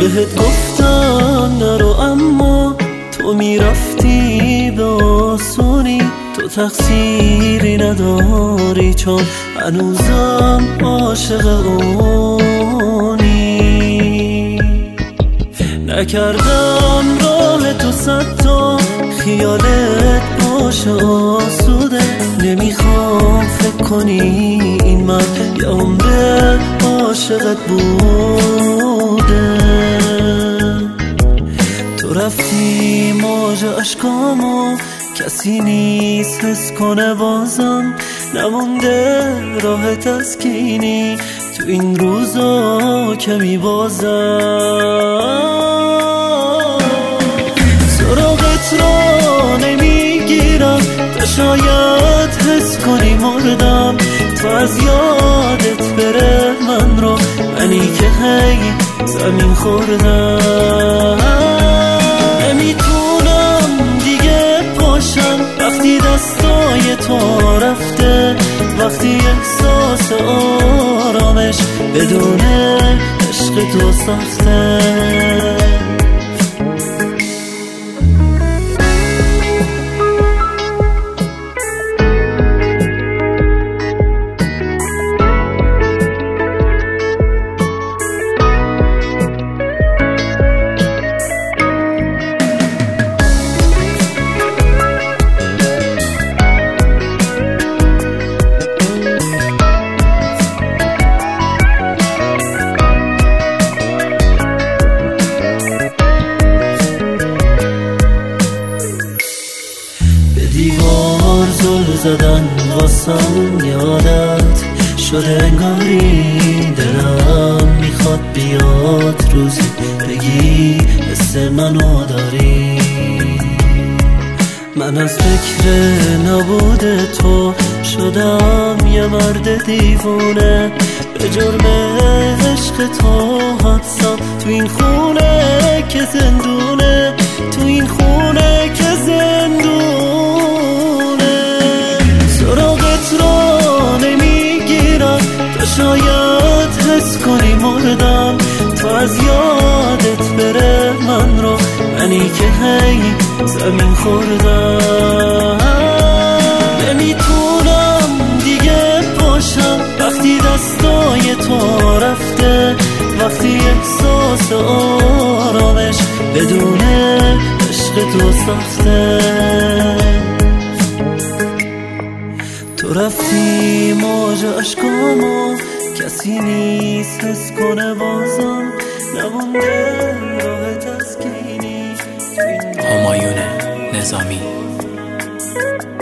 بهت گفتم نرو اما تو میرفتی به آسونی. تو تقصیری نداری چون هنوزم عاشق اونی. نکردم راه تو صد تا خیالت باشه آسوده. نمیخوام فکر کنی این مرد یه عمر عاشقت بوده. تو رفتی موج عشقامو کسی نیست حس کنه بازم. نمونده راه تسکینی تو این روزا که میبازم. سراغت را نمیگیرم تا شاید حس کنی مردم. تو از یادت بره من رو، منی که هی زمین خوردم. نمیتونم دیگه پاشم وقتی دستای تو رفته. وقتی احساس آرامش بدون عشق تو سخته. دیوار زل زدن واسم یادت شده انگاری. دلم میخواد بیاد روزی بگی حس منو داری. من از فکر نبوده تو شدم یه مرد دیوونه. به جرم عشق تو حبسم تو این خونه که زندونه. تو این خونه که زندونه. سراغت را نمیگیرم تا شاید حس کنی مردم. تو از یادت بره من رو، منی که هی زمین خوردم. نمیتونم دیگه پاشم وقتی دستای تو رفته. وقتی احساس آرامش بدون عشق تو سخته. تو رفتی موج عشقامو کسی نیست حس کنه بازم. نمونده راه تسکینی. همایون نظامی.